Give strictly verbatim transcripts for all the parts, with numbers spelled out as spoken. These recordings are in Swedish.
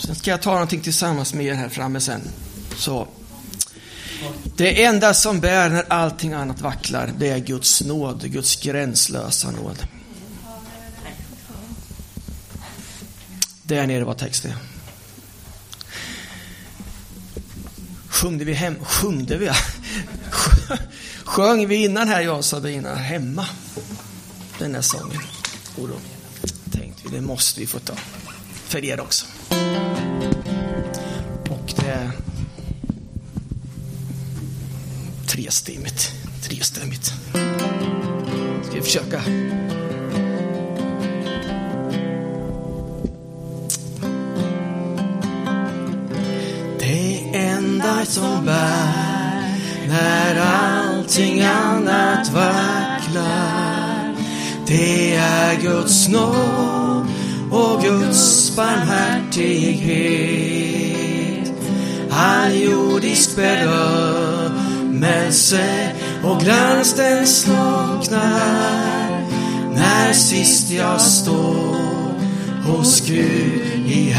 Sen ska jag ta någonting tillsammans med er här framme sen. Så. Det enda som bär när allting annat vacklar, det är Guds nåd, Guds gränslösa nåd. Där nere var texten. Sjungde vi hem? Sjungde vi? Sjöng vi innan här, jag och Sabina, hemma? Den här sången. Och då tänkte vi, det måste vi få ta. För er också. Och det är trestämmigt. Trestämmigt. Ska vi försöka. Det enda som bär när allting annat vacklar, det är Guds nåd och Guds barmhärtighet. All jordisk berömmelse och glans den slocknar när sist jag står hos Gud i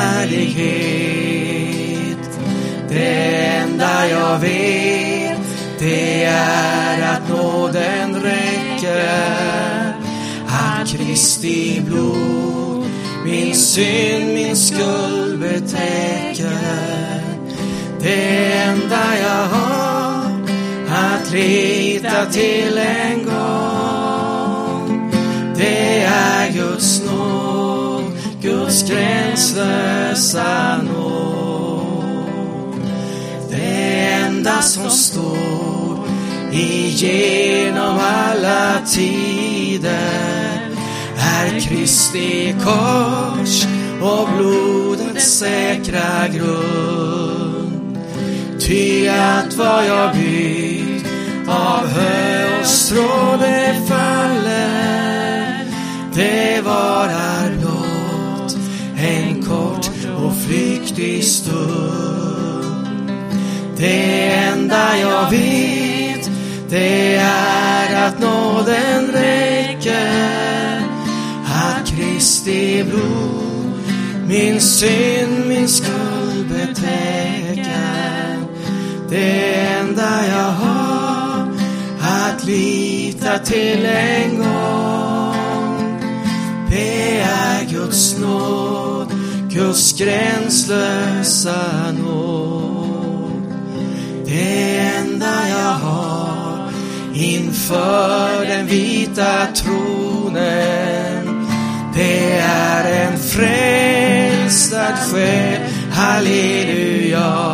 härlighet. Det enda jag vet, det är att nåden räcker, att Kristi blod min synd, min skuld betäcker. Det enda jag har att lita till en gång, det är Guds nåd, Guds gränslösa nåd. Det enda som står igenom alla tider är Kristi kors och blodets säkra grund. Ty att vad jag byggt av hö och strå det faller, det varar blott en kort och flyktig stund. Det enda jag vet, det är att nåden räcker, att Kristi blod min synd, min skuld betäcker. Det enda jag har att lita till en gång, det är Guds nåd, Guds gränslösa nåd. Det enda jag har inför den vita tronen, det är en frälsad själ, halleluja.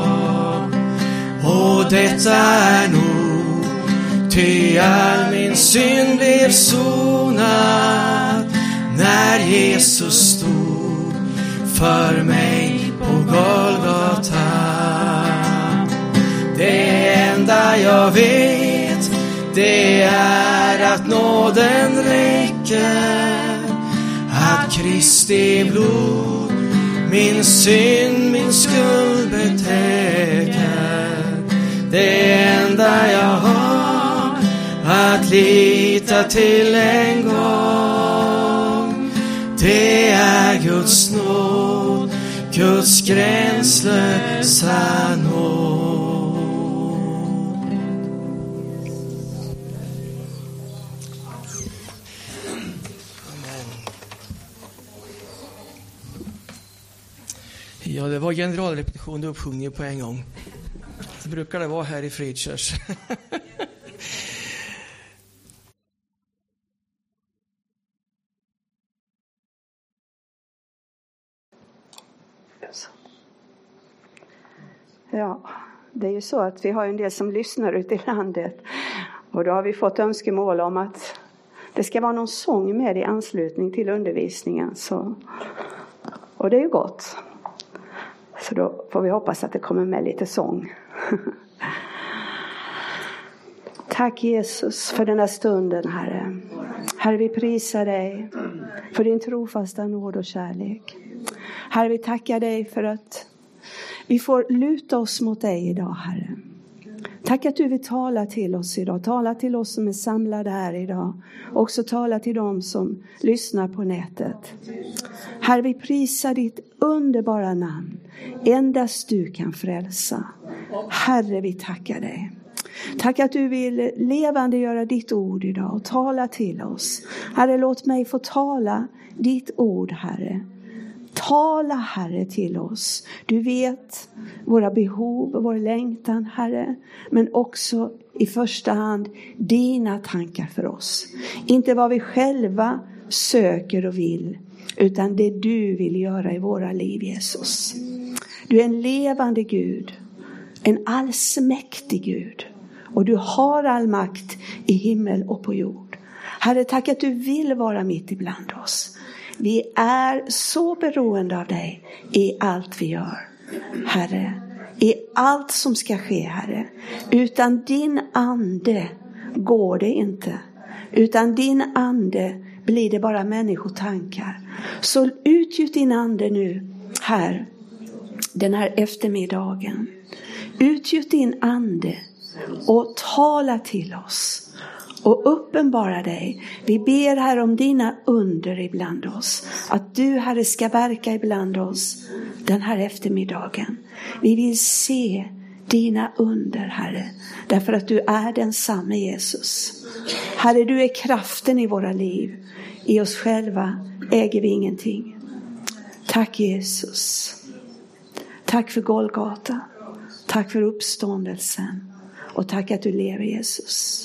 Och detta är nog, ty all min synd blev sonad när Jesus stod för mig på Golgata. Det enda jag vet, det är att nåden räcker, att Kristi blod min synd, min skuld betäcker. Det enda jag har att lita till en gång, det är Guds nåd, Guds gränslösa nåd. Ja, det var generalrepetition och uppsjungning på en gång. Det brukar det vara här i Fridkyrk. Ja, det är ju så att vi har en del som lyssnar ute i landet. Och då har vi fått önskemål om att det ska vara någon sång med i anslutning till undervisningen. Så, och det är ju gott. Så då får vi hoppas att det kommer med lite sång. Tack Jesus för den här stunden, Herre. Herre, vi prisar dig för din trofasta nåd och kärlek. Herre, vi tackar dig för att vi får luta oss mot dig idag, Herre. Tack att du vill tala till oss idag. Tala till oss som är samlade här idag. Också tala till dem som lyssnar på nätet. Herre, vi prisar ditt underbara namn. Endast du kan frälsa. Herre, vi tackar dig. Tack att du vill levande göra ditt ord idag och tala till oss. Herre, låt mig få tala ditt ord, Herre. Tala, Herre, till oss. Du vet våra behov och vår längtan, Herre. Men också i första hand dina tankar för oss. Inte vad vi själva söker och vill, utan det du vill göra i våra liv, Jesus. Du är en levande Gud. En allsmäktig Gud. Och du har all makt i himmel och på jord. Herre, tack att du vill vara mitt ibland oss. Vi är så beroende av dig i allt vi gör. Herre, i allt som ska ske, Herre. Utan din ande går det inte. Utan din ande blir det bara människotankar. Så utgjut din ande nu här, den här eftermiddagen. Utgjut din ande och tala till oss. Och uppenbara dig. Vi ber här om dina under ibland oss. Att du, Herre, ska verka ibland oss den här eftermiddagen. Vi vill se dina under, Herre. Därför att du är densamme, Jesus. Herre, du är kraften i våra liv. I oss själva äger vi ingenting. Tack, Jesus. Tack för Golgata. Tack för uppståndelsen. Och tack att du lever, Jesus.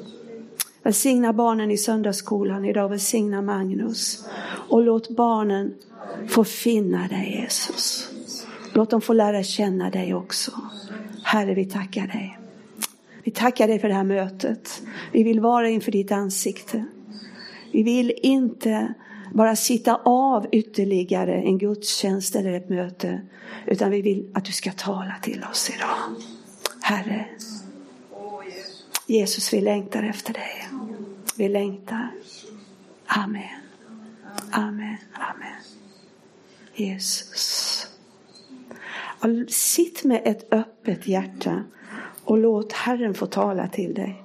Välsigna barnen i söndagsskolan idag. Välsigna Magnus. Och låt barnen få finna dig, Jesus. Låt dem få lära känna dig också. Herre, vi tackar dig. Vi tackar dig för det här mötet. Vi vill vara inför ditt ansikte. Vi vill inte bara sitta av ytterligare en gudstjänst eller ett möte. Utan vi vill att du ska tala till oss idag. Herre. Jesus, vi längtar efter dig. Vi längtar. Amen. Amen. Amen. Jesus. Och sitt med ett öppet hjärta. Och låt Herren få tala till dig.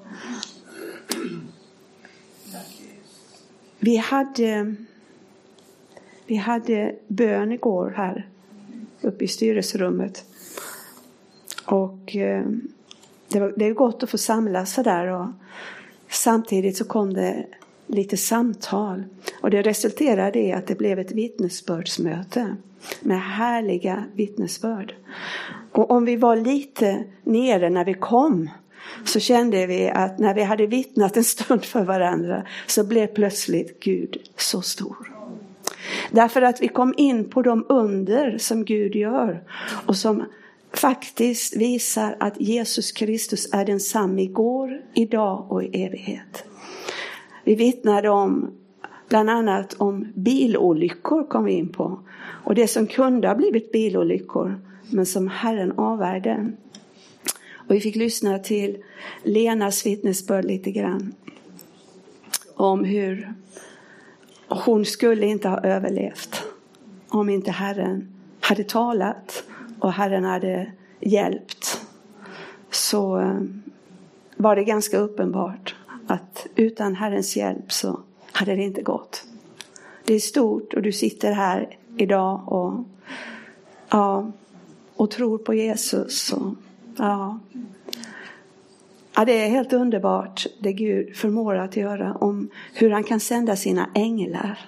Vi hade, vi hade bön igår här. Uppe i styrelserummet. Och det, var, det är gott att få samlas så där. Och samtidigt så kom det lite samtal. Och det resulterade i att det blev ett vittnesbördsmöte. Med härliga vittnesbörd. Och om vi var lite nere när vi kom. Så kände vi att när vi hade vittnat en stund för varandra. Så blev plötsligt Gud så stor. Därför att vi kom in på de under som Gud gör. Och som faktiskt visar att Jesus Kristus är densamme igår, idag och i evighet. Vi vittnade om bland annat om bilolyckor kom vi in på. Och det som kunde ha blivit bilolyckor men som Herren avvärjde. Och vi fick lyssna till Lenas vittnesbörd lite grann. Om hur hon skulle inte ha överlevt om inte Herren hade talat och Herren hade hjälpt. Så var det ganska uppenbart att utan Herrens hjälp så hade det inte gått. Det är stort och du sitter här idag och, ja, och tror på Jesus. Och, ja. Ja, det är helt underbart det Gud förmår att göra. Om hur han kan sända sina änglar.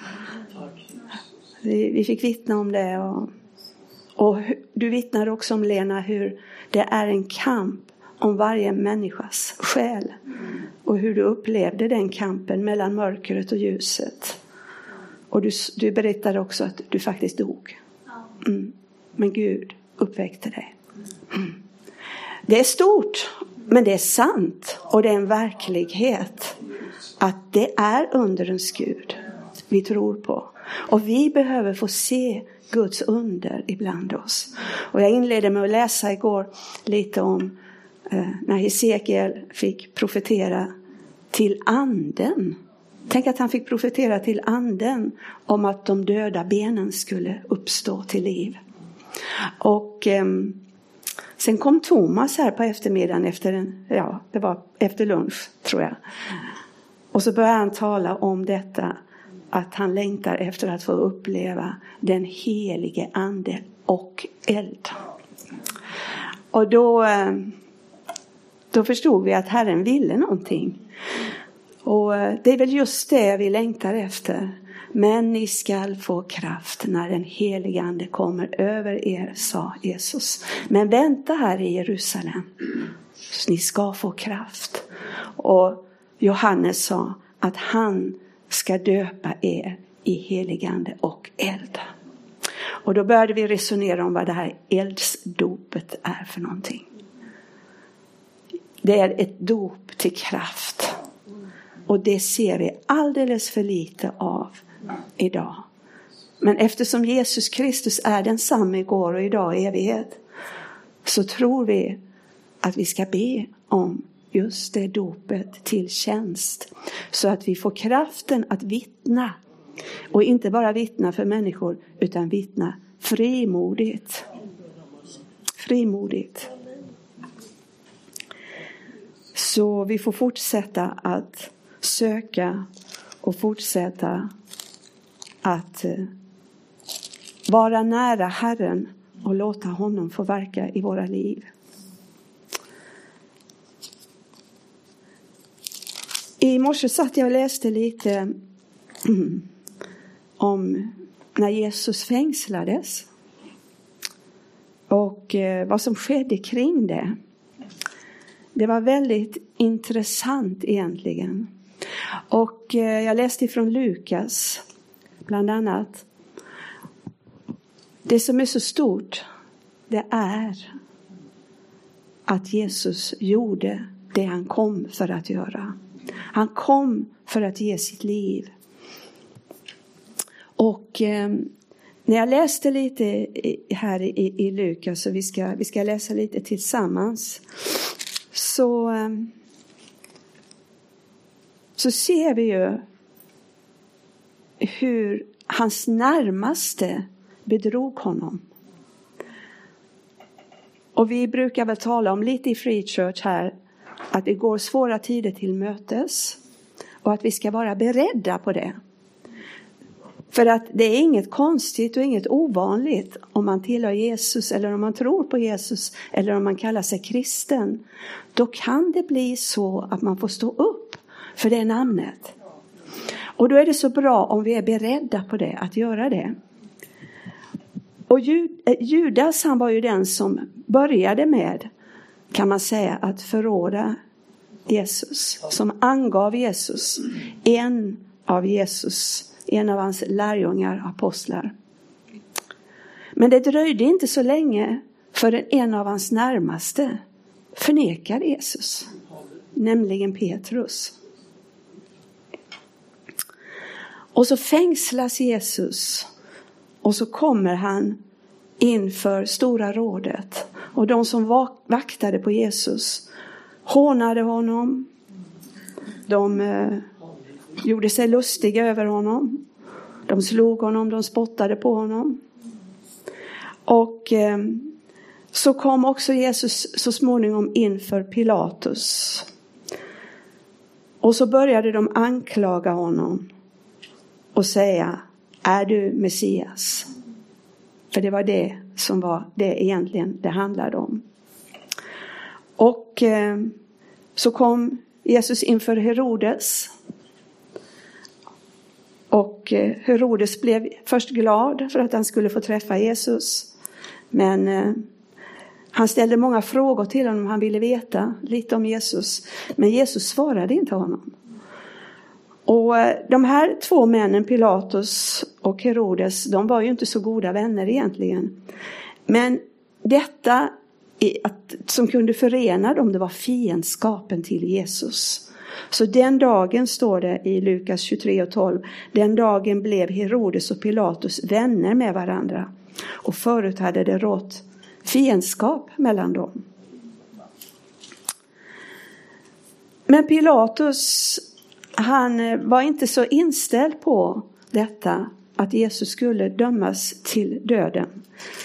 Vi, vi fick vittna om det. Och, och du vittnar också om, Lena, hur det är en kamp om varje människas själ. Och hur du upplevde den kampen mellan mörkret och ljuset. Och du, du berättade också att du faktiskt dog. Mm. Men Gud uppväckte dig. Mm. Det är stort, men det är sant. Och det är en verklighet. Att det är underens Gud vi tror på. Och vi behöver få se Guds under ibland oss. Och jag inledde med att läsa igår lite om eh, när Hesekiel fick profetera till anden. Tänk att han fick profetera till anden om att de döda benen skulle uppstå till liv. Och eh, Sen kom Thomas här på eftermiddagen efter en, ja, det var efter lunch tror jag. Och så började han tala om detta, att han längtar efter att få uppleva den helige ande och eld. Och då, då förstod vi att Herren ville någonting. Och det är väl just det vi längtar efter. Men ni skall få kraft när den helige ande kommer över er, sa Jesus. Men vänta här i Jerusalem. Ni ska få kraft. Och Johannes sa att han ska döpa er i helige ande och eld. Och då började vi resonera om vad det här eldsdopet är för någonting. Det är ett dop till kraft. Och det ser vi alldeles för lite av idag. Men eftersom Jesus Kristus är densamma igår och idag i evighet, så tror vi att vi ska be om just det dopet till tjänst. Så att vi får kraften att vittna. Och inte bara vittna för människor, utan vittna frimodigt. Frimodigt. Så vi får fortsätta att söka och fortsätta att vara nära Herren och låta honom få verka i våra liv. I morse satt jag och läste lite om när Jesus fängslades och vad som skedde kring det. Det var väldigt intressant egentligen. Och jag läste ifrån Lukas bland annat. Det som är så stort, det är att Jesus gjorde det han kom för att göra. Han kom för att ge sitt liv. Och eh, när jag läste lite här i, i Lukas, så vi ska, vi ska läsa lite tillsammans. Så, eh, så ser vi ju hur hans närmaste bedrog honom. Och vi brukar väl tala om lite i Free Church här, att det går svåra tider till mötes och att vi ska vara beredda på det. För att det är inget konstigt och inget ovanligt om man tillhör Jesus eller om man tror på Jesus eller om man kallar sig kristen. Då kan det bli så att man får stå upp för det namnet. Och då är det så bra om vi är beredda på det, att göra det. Och Judas, han var ju den som började med, kan man säga, att förråda Jesus. Som angav Jesus, en av Jesus, en av hans lärjungar, apostlar. Men det dröjde inte så länge förrän en av hans närmaste förnekade Jesus. Nämligen Petrus. Och så fängslas Jesus. Och så kommer han inför stora rådet. Och de som vaktade på Jesus hånade honom. De eh, gjorde sig lustiga över honom. De slog honom, de spottade på honom. Och eh, så kom också Jesus så småningom inför Pilatus. Och så började de anklaga honom och säga: är du Messias? För det var det som var det egentligen det handlade om. Och eh, så kom Jesus inför Herodes. Och eh, Herodes blev först glad för att han skulle få träffa Jesus. Men eh, han ställde många frågor till honom. Han ville veta lite om Jesus. Men Jesus svarade inte honom. Och de här två männen, Pilatus och Herodes, de var ju inte så goda vänner egentligen. Men detta att, som kunde förena dem, det var fiendskapen till Jesus. Så den dagen, står det i Lukas tjugotre och tolv, den dagen blev Herodes och Pilatus vänner med varandra. Och förut hade det rått fiendskap mellan dem. Men Pilatus, han var inte så inställd på detta, att Jesus skulle dömas till döden.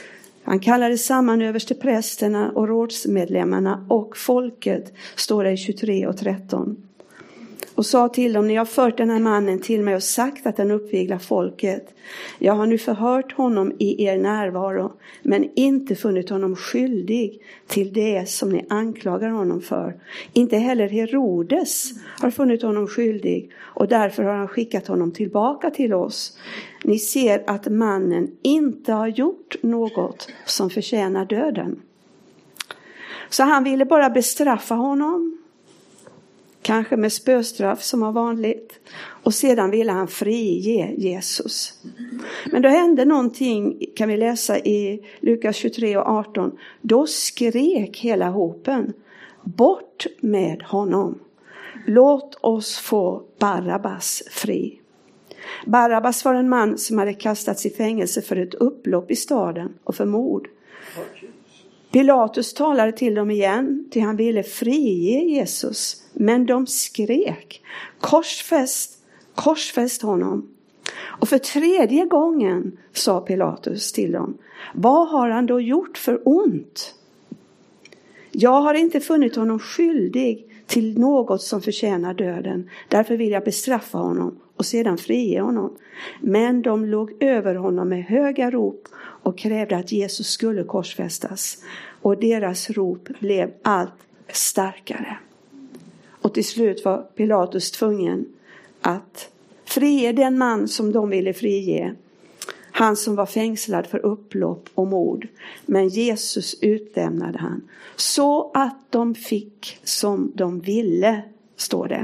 Han kallade samman översteprästerna och rådsmedlemmarna och folket, står det i tjugotre och tretton. Och sa till dem, ni har fört den här mannen till mig och sagt att han uppviglar folket. Jag har nu förhört honom i er närvaro, men inte funnit honom skyldig till det som ni anklagar honom för. Inte heller Herodes har funnit honom skyldig, och därför har han skickat honom tillbaka till oss. Ni ser att mannen inte har gjort något som förtjänar döden. Så han ville bara bestraffa honom. Kanske med spöstraff som var vanligt. Och sedan ville han frige Jesus. Men då hände någonting, kan vi läsa i Lukas tjugotre och arton. Då skrek hela hopen, bort med honom. Låt oss få Barabbas fri. Barabbas var en man som hade kastats i fängelse för ett upplopp i staden och för mord. Pilatus talade till dem igen, till han ville frige Jesus. Men de skrek, korsfäst, korsfäst honom. Och för tredje gången sa Pilatus till dem, vad har han då gjort för ont? Jag har inte funnit honom skyldig till något som förtjänar döden. Därför vill jag bestraffa honom och sedan frige honom. Men de låg över honom med höga rop och krävde att Jesus skulle korsfästas. Och deras rop blev allt starkare. Och till slut var Pilatus tvungen att frige den man som de ville frige. Han som var fängslad för upplopp och mord. Men Jesus utlämnade han. Så att de fick som de ville, står det.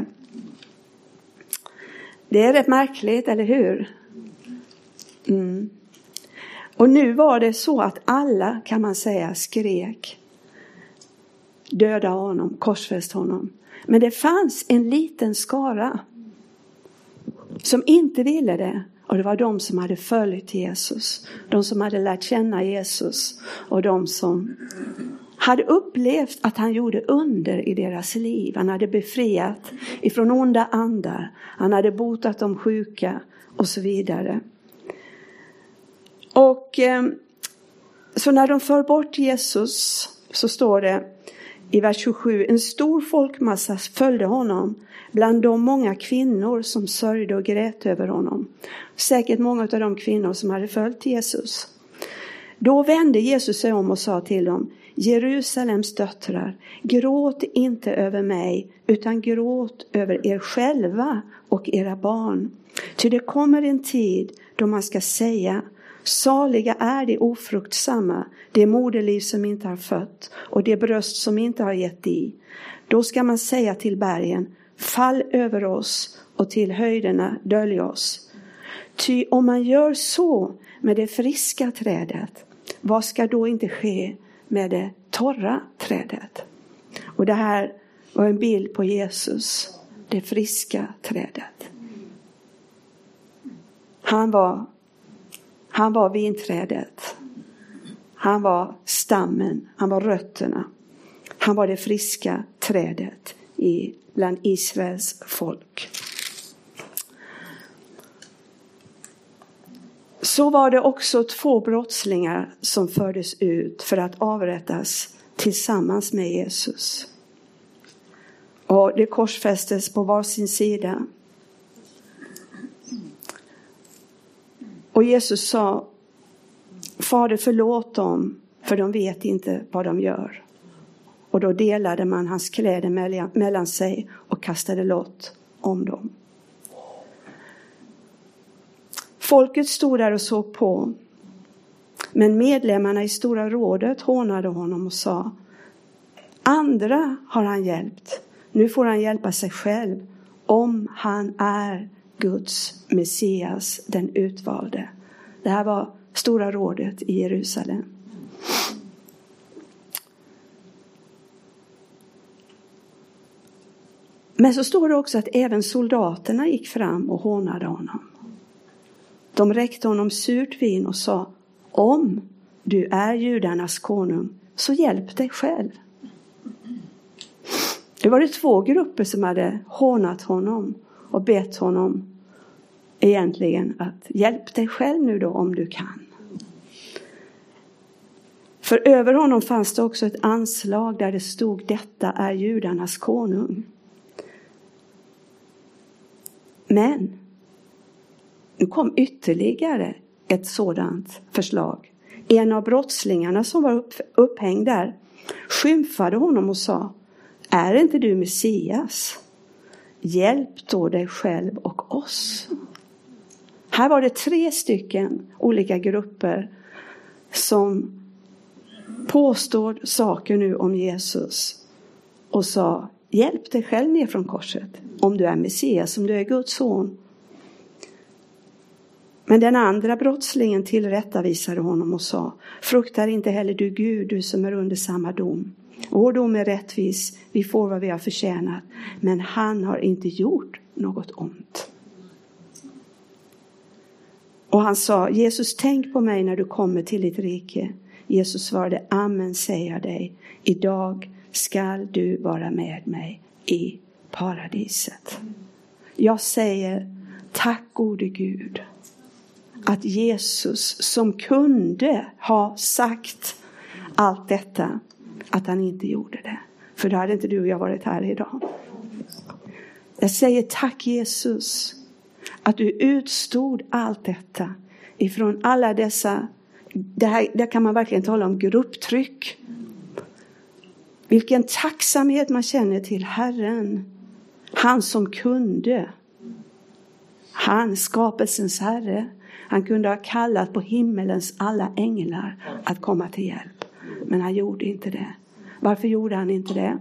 Det är rätt märkligt, eller hur? Mm. Och nu var det så att alla, kan man säga, skrek. Döda honom, korsfäst honom. Men det fanns en liten skara som inte ville det. Och det var de som hade följt Jesus. De som hade lärt känna Jesus. Och de som hade upplevt att han gjorde under i deras liv. Han hade befriat ifrån onda andar. Han hade botat de sjuka och så vidare. Och eh, så när de för bort Jesus så står det i vers tjugosju. En stor folkmassa följde honom. Bland de många kvinnor som sörjde och grät över honom. Säkert många av de kvinnor som hade följt Jesus. Då vände Jesus sig om och sa till dem. Jerusalems döttrar, gråt inte över mig, utan gråt över er själva och era barn. Ty det kommer en tid då man ska säga, saliga är de ofruktsamma, det moderliv som inte har fött och det bröst som inte har gett i. Då ska man säga till bergen, fall över oss, och till höjderna dölj oss. Ty om man gör så med det friska trädet, vad ska då inte ske med det torra trädet? Och det här var en bild på Jesus, det friska trädet. Han var, han var vinträdet. Han var stammen, han var rötterna. Han var det friska trädet i bland Israels folk. Så var det också två brottslingar som fördes ut för att avrättas tillsammans med Jesus. Och det korsfästes på var sin sida. Och Jesus sa, Fader förlåt dem, för de vet inte vad de gör. Och då delade man hans kläder mellan sig och kastade lott om dem. Folket stod där och såg på. Men medlemmarna i Stora rådet hånade honom och sa, andra har han hjälpt. Nu får han hjälpa sig själv om han är Guds Messias, den utvalde. Det här var Stora rådet i Jerusalem. Men så står det också att även soldaterna gick fram och hånade honom. De räckte honom surt vin och sa, om du är judarnas konung, så hjälp dig själv. Det var det två grupper som hade hånat honom och bett honom egentligen att hjälp dig själv nu då om du kan. För över honom fanns det också ett anslag där det stod: detta är judarnas konung. Men nu kom ytterligare ett sådant förslag. En av brottslingarna som var upp, upphängd där skymfade honom och sa: är inte du Messias? Hjälp då dig själv och oss. Här var det tre stycken olika grupper som påstod saker nu om Jesus och sa: hjälp dig själv ner från korset om du är Messias, om du är Guds son. Men den andra brottslingen tillrättavisade honom och sa: fruktar inte heller du Gud, du som är under samma dom. Vår dom är rättvis, vi får vad vi har förtjänat, men han har inte gjort något ont. Och han sa: Jesus, tänk på mig när du kommer till ditt rike. Jesus svarade: amen säger jag dig, idag skall du vara med mig i paradiset. Jag säger tack gode Gud att Jesus, som kunde ha sagt allt detta, att han inte gjorde det. För då hade inte du och jag varit här idag. Jag säger tack Jesus att du utstod allt detta ifrån alla dessa. Det här, där kan man verkligen tala om grupptryck. Vilken tacksamhet man känner till Herren. Han som kunde. Han, skapelsens Herre. Han kunde ha kallat på himmelens alla änglar att komma till hjälp. Men han gjorde inte det. Varför gjorde han inte det?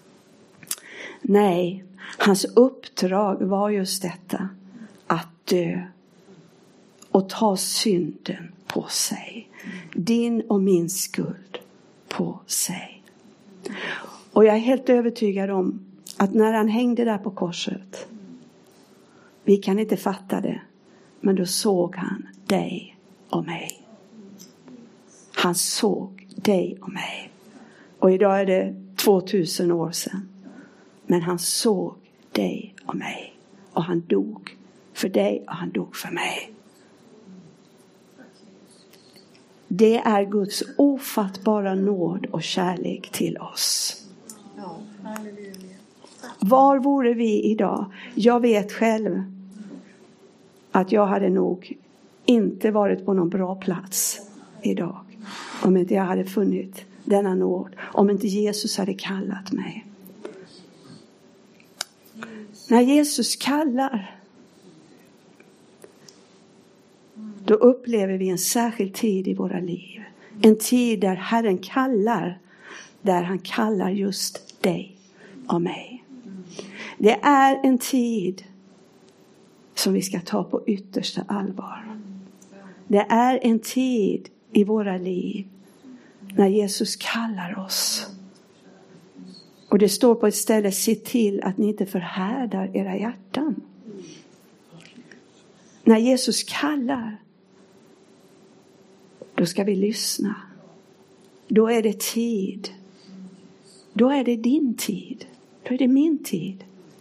Nej, hans uppdrag var just detta. Att dö. Och ta synden på sig. Din och min skuld på sig. Och jag är helt övertygad om att när han hängde där på korset. Vi kan inte fatta det. Men då såg han dig och mig. Han såg dig och mig. Och idag är det tvåtusen år sedan. Men han såg dig och mig. Och han dog för dig och han dog för mig. Det är Guds ofattbara nåd och kärlek till oss. Var vore vi idag? Jag vet själv att jag hade nog inte varit på någon bra plats idag. Om inte jag hade funnit denna nåd. Om inte Jesus hade kallat mig. När Jesus kallar, då upplever vi en särskild tid i våra liv. En tid där Herren kallar. Där han kallar just dig och mig. Det är en tid som vi ska ta på yttersta allvar. Det är en tid i våra liv när Jesus kallar oss. Och det står på ett ställe: se till att ni inte förhärdar era hjärtan. När Jesus kallar, då ska vi lyssna. Då är det tid. Då är det din tid. Då är det min tid.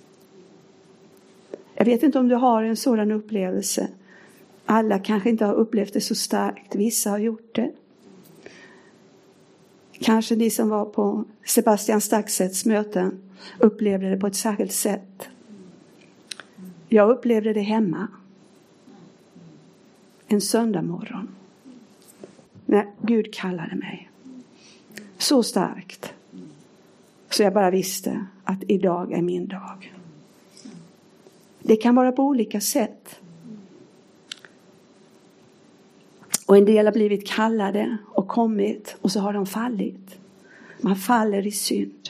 Jag vet inte om du har en sådan upplevelse. Alla kanske inte har upplevt det så starkt. Vissa har gjort det. Kanske ni som var på Sebastian Staxets möten upplevde det på ett särskilt sätt. Jag upplevde det hemma. En söndag morgon. När Gud kallade mig. Så starkt. Så jag bara visste att idag är min dag. Det kan vara på olika sätt. Och en del har blivit kallade och kommit och så har de fallit. Man faller i synd.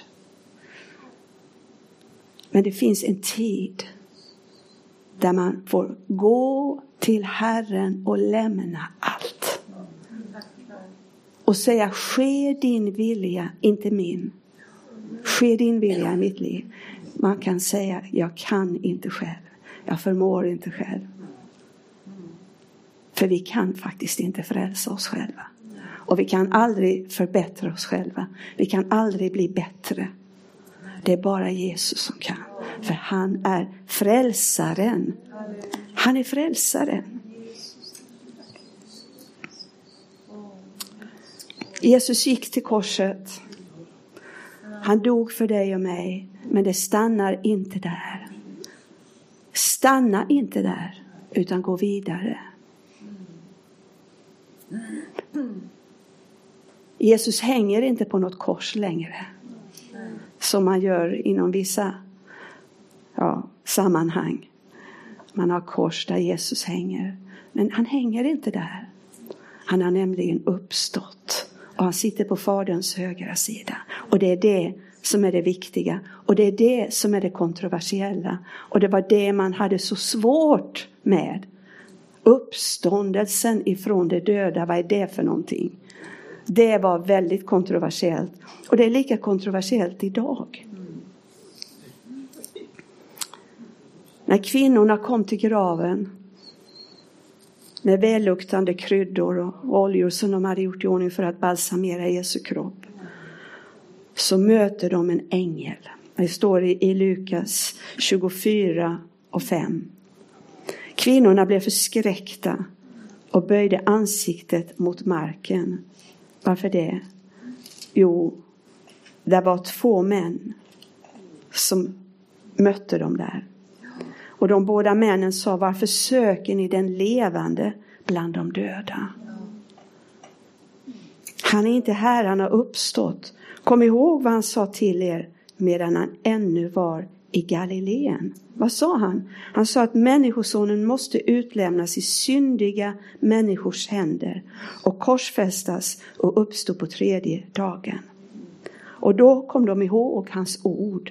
Men det finns en tid där man får gå till Herren och lämna allt. Och säga: ske din vilja, inte min. Ske din vilja i mitt liv. Man kan säga: jag kan inte själv. Jag förmår inte själv. För vi kan faktiskt inte frälsa oss själva. Och vi kan aldrig förbättra oss själva. Vi kan aldrig bli bättre. Det är bara Jesus som kan. För han är frälsaren. Han är frälsaren. Jesus gick till korset. Han dog för dig och mig. Men det stannar inte där. Stanna inte där. Utan gå vidare. Jesus hänger inte på något kors längre. Som man gör inom vissa ja, sammanhang. Man har kors där Jesus hänger. Men han hänger inte där. Han har nämligen uppstått. Och han sitter på Faderns högra sida. Och det är det som är det viktiga. Och det är det som är det kontroversiella. Och det var det man hade så svårt med. Uppståndelsen ifrån det döda. Vad är det för någonting? Det var väldigt kontroversiellt. Och det är lika kontroversiellt idag. När kvinnorna kom till graven. Med välluktande kryddor och oljor som de hade gjort i ordning för att balsamera Jesu kropp. Så möter de en ängel. Det står i, i Lukas tjugofyra och fem. Kvinnorna blev förskräckta och böjde ansiktet mot marken. Varför det? Jo, det var två män som mötte dem där. Och de båda männen sa, varför söker ni den levande bland de döda? Han är inte här, han har uppstått. Kom ihåg vad han sa till er medan han ännu var i Galileen. Vad sa han? Han sa att människosonen måste utlämnas i syndiga människors händer och korsfästas och uppstå på tredje dagen. Och då kom de ihåg hans ord.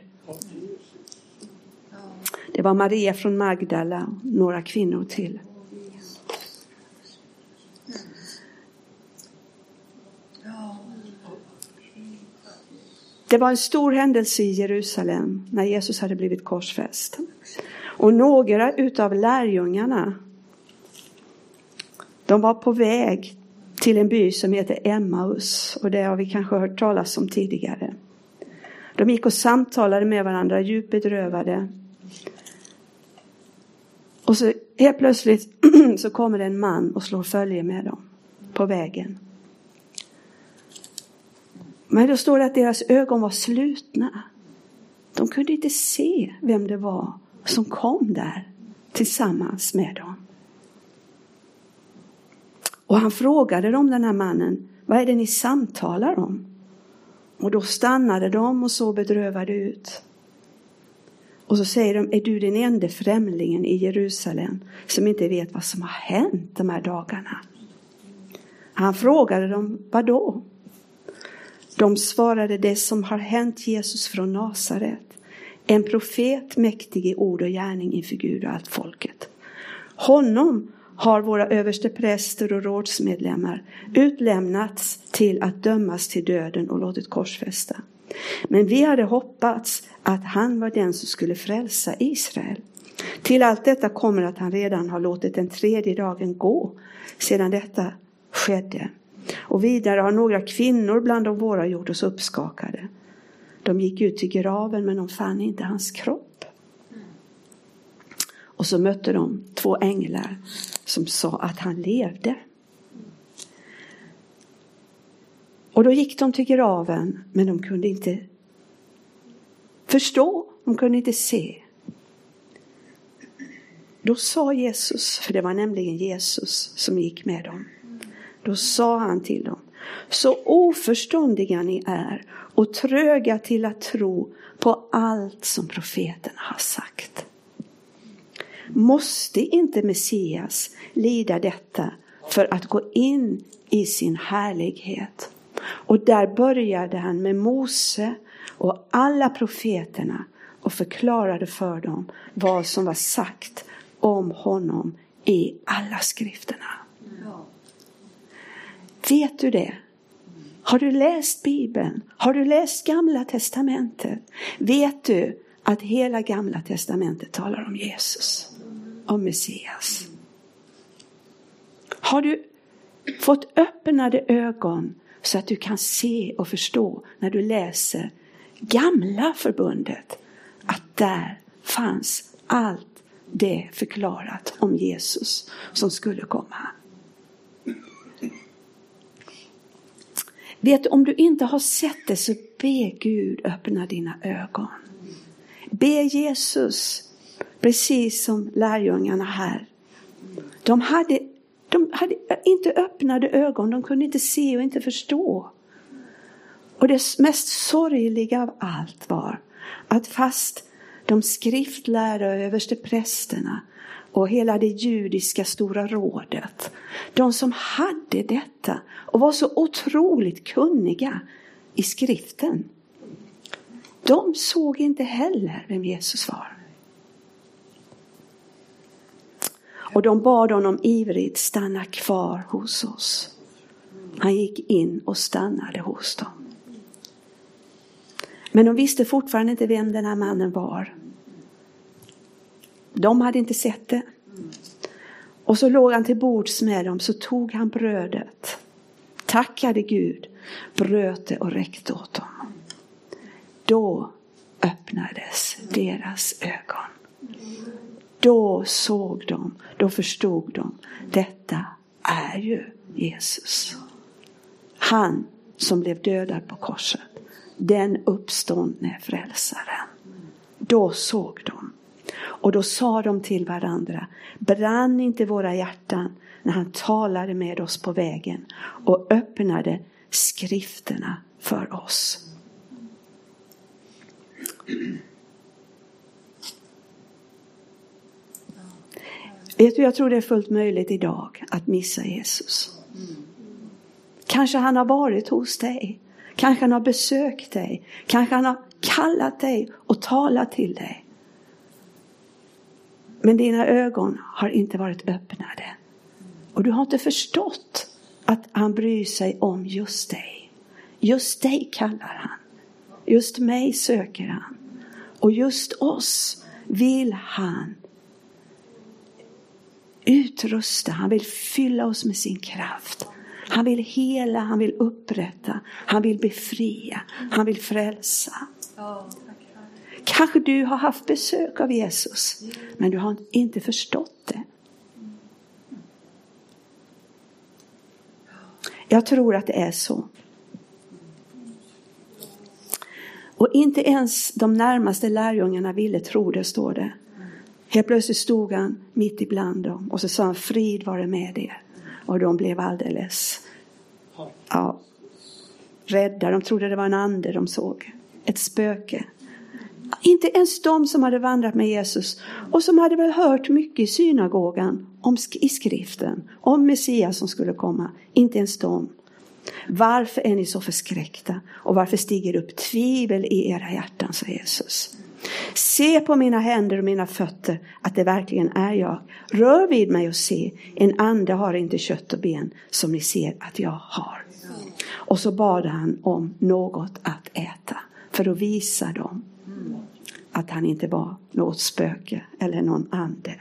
Det var Maria från Magdala och några kvinnor till. Det var en stor händelse i Jerusalem när Jesus hade blivit korsfäst. Och några utav lärjungarna, de var på väg till en by som heter Emmaus. Och det har vi kanske hört talas om tidigare. De gick och samtalade med varandra, djupt bedrövade. Och så helt plötsligt så kommer en man och slår följe med dem på vägen. Men då står det att deras ögon var slutna. De kunde inte se vem det var som kom där tillsammans med dem. Och han frågade dem, den här mannen, vad är det ni samtalar om? Och då stannade de och så bedrövade ut. Och så säger de, är du den enda främlingen i Jerusalem som inte vet vad som har hänt de här dagarna? Han frågade dem, vad då? De svarade, det som har hänt Jesus från Nasaret. En profet mäktig i ord och gärning inför Gud och allt folket. Honom har våra överstepräster och rådsmedlemmar utlämnats till att dömas till döden och låtit korsfästa. Men vi hade hoppats att han var den som skulle frälsa Israel. Till allt detta kommer att han redan har låtit den tredje dagen gå sedan detta skedde. Och vidare har några kvinnor bland de våra gjort oss uppskakade. De gick ut till graven men de fann inte hans kropp. Och så mötte de två änglar som sa att han levde. Och då gick de till graven men de kunde inte förstå, de kunde inte se. Då sa Jesus, för det var nämligen Jesus som gick med dem. Då sa han till dem, så oförståndiga ni är och tröga till att tro på allt som profeterna har sagt. Måste inte Messias lida detta för att gå in i sin härlighet? Och där började han med Mose och alla profeterna och förklarade för dem vad som var sagt om honom i alla skrifterna. Vet du det? Har du läst Bibeln? Har du läst Gamla testamentet? Vet du att hela Gamla testamentet talar om Jesus? Om Messias? Har du fått öppnade ögon så att du kan se och förstå när du läser Gamla förbundet att där fanns allt det förklarat om Jesus som skulle komma? Vet, om du inte har sett det så be Gud öppna dina ögon. Be Jesus, precis som lärjungarna här. De hade, de hade inte öppnade ögon, de kunde inte se och inte förstå. Och det mest sorgliga av allt var att fast de skriftlärda och översteprästerna och hela det judiska stora rådet, de som hade detta och var så otroligt kunniga i skriften, de såg inte heller vem Jesus var. Och de bad honom ivrigt stanna kvar hos oss. Han gick in och stannade hos dem. Men de visste fortfarande inte vem den här mannen var. De hade inte sett det. Och så låg han till bords med dem, så tog han brödet. Tackade Gud, bröt det och räckte åt dem. Då öppnades deras ögon. Då såg de, då förstod de. Detta är ju Jesus. Han som blev dödad på korset. Den uppståndne frälsaren. Då såg de. Och då sa de till varandra: brann inte våra hjärtan när han talade med oss på vägen och öppnade skrifterna för oss. Vet du, jag tror det är fullt möjligt idag att missa Jesus. Kanske han har varit hos dig. Kanske han har besökt dig. Kanske han har kallat dig och talat till dig. Men dina ögon har inte varit öppnade. Och du har inte förstått att han bryr sig om just dig. Just dig kallar han. Just mig söker han. Och just oss vill han utrusta. Han vill fylla oss med sin kraft. Han vill hela, han vill upprätta. Han vill befria. Han vill frälsa. Kanske du har haft besök av Jesus, men du har inte förstått det. Jag tror att det är så. Och inte ens de närmaste lärjungarna ville tro det, står det. Helt plötsligt stod han mitt ibland dem och så sa han: frid vare med er. Och de blev alldeles ja, rädda. De trodde det var en ande de såg. Ett spöke. Inte ens de som hade vandrat med Jesus och som hade väl hört mycket i synagogan om, i skriften om Messias som skulle komma. Inte ens de. Varför är ni så förskräckta? Och varför stiger upp tvivel i era hjärtan, sa Jesus. Se på mina händer och mina fötter att det verkligen är jag. Rör vid mig och se. En ande har inte kött och ben som ni ser att jag har. Och så bad han om något att äta för att visa dem att han inte var något spöke eller någon ande.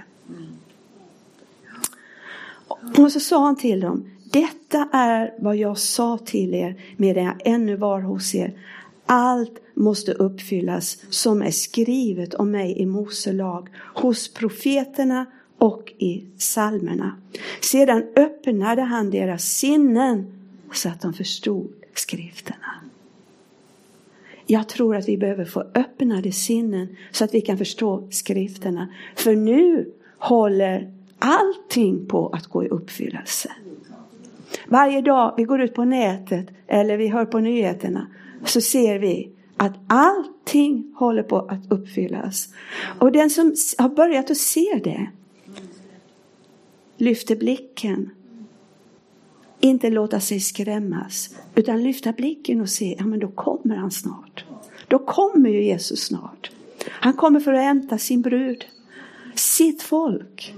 Och så sa han till dem: detta är vad jag sa till er medan jag ännu var hos er. Allt måste uppfyllas som är skrivet om mig i Mose lag, hos profeterna och i psalmerna. Sedan öppnade han deras sinnen så att de förstod skrifterna. Jag tror att vi behöver få öppnade sinnen så att vi kan förstå skrifterna. För nu håller allting på att gå i uppfyllelse. Varje dag vi går ut på nätet eller vi hör på nyheterna så ser vi att allting håller på att uppfyllas. Och den som har börjat att se det lyfter blicken. Inte låta sig skrämmas, utan lyfta blicken och se, ja men då kommer han snart. Då kommer ju Jesus snart. Han kommer för att hämta sin brud, sitt folk.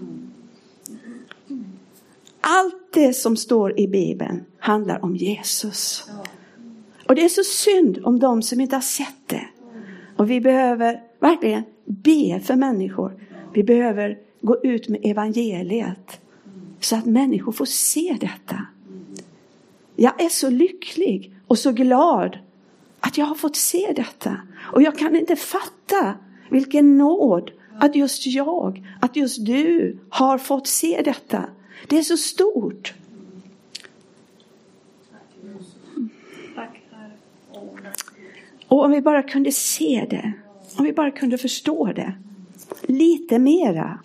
Allt det som står i Bibeln handlar om Jesus. Och det är så synd om de som inte har sett det. Och vi behöver verkligen be för människor. Vi behöver gå ut med evangeliet så att människor får se detta. Jag är så lycklig och så glad att jag har fått se detta. Och jag kan inte fatta vilken nåd att just jag, att just du har fått se detta. Det är så stort. Och om vi bara kunde se det, om vi bara kunde förstå det lite mera.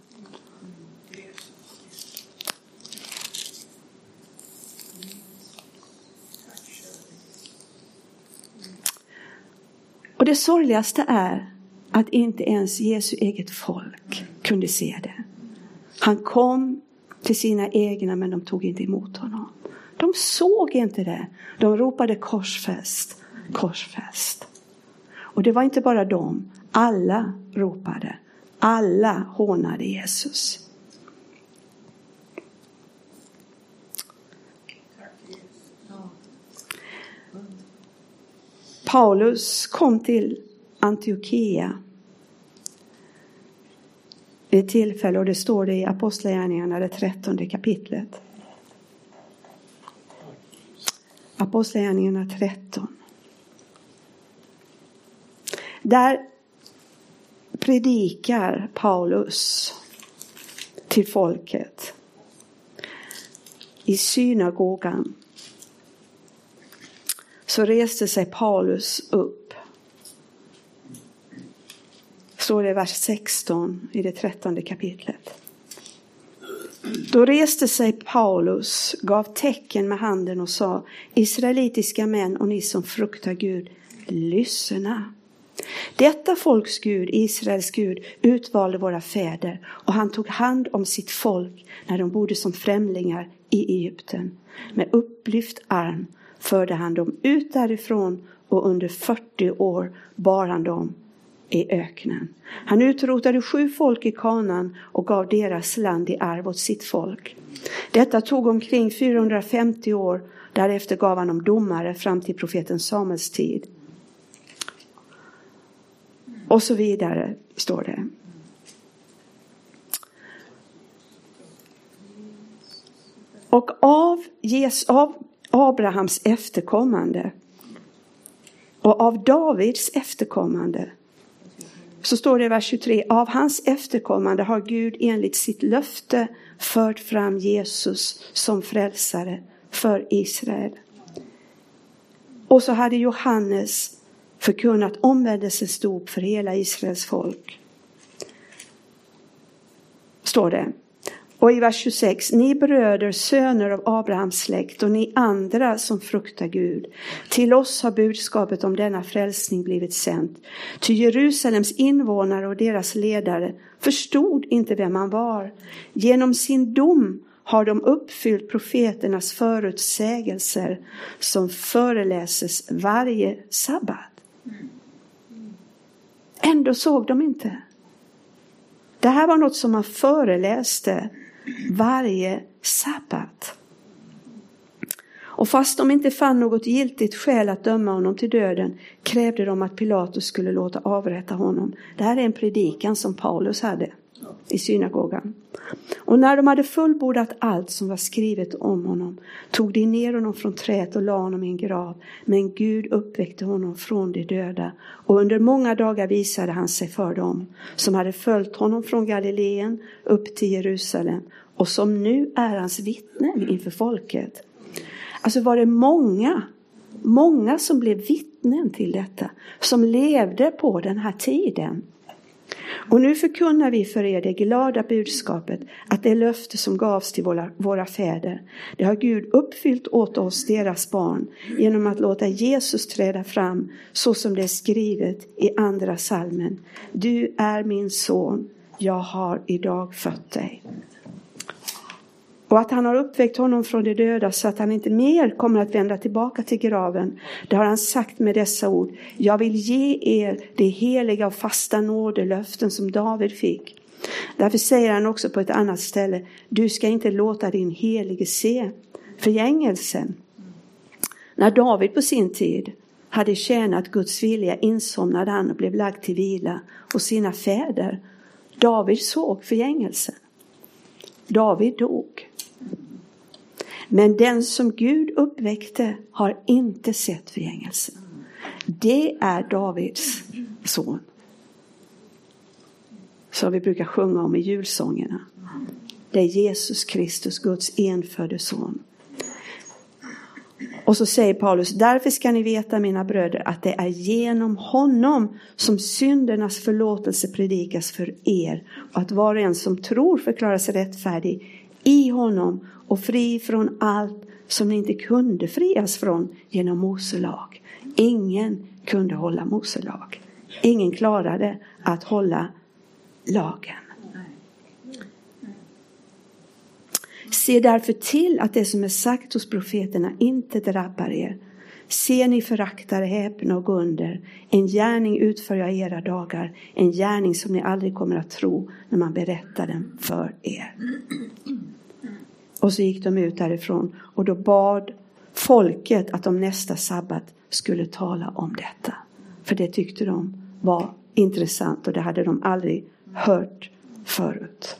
Och det sorgligaste är att inte ens Jesu eget folk kunde se det. Han kom till sina egna, men de tog inte emot honom. De såg inte det. De ropade korsfäst, korsfäst. Och det var inte bara de. Alla ropade. Alla hånade Jesus. Paulus kom till Antiochia vid ett tillfälle, och det står det i Apostlagärningarna, det trettonde kapitlet. Apostlagärningarna tretton. Där predikar Paulus till folket i synagogan. Så reste sig Paulus upp. Står det i vers sexton i det trettonde kapitlet. Då reste sig Paulus, gav tecken med handen och sa: Israelitiska män och ni som fruktar Gud, lyssna. Detta folks Gud, Israels Gud, utvalde våra fäder, och han tog hand om sitt folk när de bodde som främlingar i Egypten. Med upplyft arm förde han dem ut därifrån, och under fyrtio år bar han dem i öknen. Han utrotade sju folk i Kanaan och gav deras land i arv åt sitt folk. Detta tog omkring fyrahundrafemtio år. Därefter gav han dem domare fram till profeten Samuels tid. Och så vidare står det. Och av, Jesus, av Abrahams efterkommande och av Davids efterkommande, så står det i vers tjugotre: av hans efterkommande har Gud enligt sitt löfte fört fram Jesus som frälsare för Israel. Och så hade Johannes förkunnat omvändelsens dop för hela Israels folk. Står det. Och i vers tjugosex: ni bröder, söner av Abrahams släkt, och ni andra som fruktar Gud, till oss har budskapet om denna frälsning blivit sänt. Ty Jerusalems invånare och deras ledare förstod inte vem han var. Genom sin dom har de uppfyllt profeternas förutsägelser som föreläses varje sabbat. Ändå såg de inte. Det här var något som man föreläste varje sabbat. Och fast de inte fann något giltigt skäl att döma honom till döden, krävde de att Pilatus skulle låta avrätta honom. Det här är en predikan som Paulus hade i synagogan. Och när de hade fullbordat allt som var skrivet om honom, tog de ner honom från trädet och la honom i en grav. Men Gud uppväckte honom från de döda, och under många dagar visade han sig för dem som hade följt honom från Galileen upp till Jerusalem, och som nu är hans vittnen inför folket. Alltså var det många, många som blev vittnen till detta, som levde på den här tiden. Och nu förkunnar vi för er det glada budskapet, att det löfte som gavs till våra, våra fäder, det har Gud uppfyllt åt oss, deras barn, genom att låta Jesus träda fram, så som det är skrivet i andra salmen: du är min son, jag har idag fött dig. Och att han har uppväckt honom från de döda, så att han inte mer kommer att vända tillbaka till graven. Det har han sagt med dessa ord: jag vill ge er det heliga och fasta nådelöften som David fick. Därför säger han också på ett annat ställe: du ska inte låta din helige se förgängelsen. När David på sin tid hade tjänat Guds vilja, insomnade han och blev lagd till vila och sina fäder. David såg förgängelsen. David dog. Men den som Gud uppväckte har inte sett förgängelsen. Det är Davids son. Så vi brukar sjunga om i julsångerna. Det är Jesus Kristus, Guds enfödde son. Och så säger Paulus, därför ska ni veta mina bröder att det är genom honom som syndernas förlåtelse predikas för er. Och att var och en som tror förklarar sig rättfärdig i honom och fri från allt som ni inte kunde frias från genom Mose lag. Ingen kunde hålla Mose lag. Ingen klarade att hålla lagen. Se därför till att det som är sagt hos profeterna inte drabbar er. Se ni föraktar, häpna och gå under. En gärning utför jag era dagar. En gärning som ni aldrig kommer att tro när man berättar den för er. Och så gick de ut därifrån och då bad folket att de nästa sabbat skulle tala om detta. För det tyckte de var intressant och det hade de aldrig hört förut.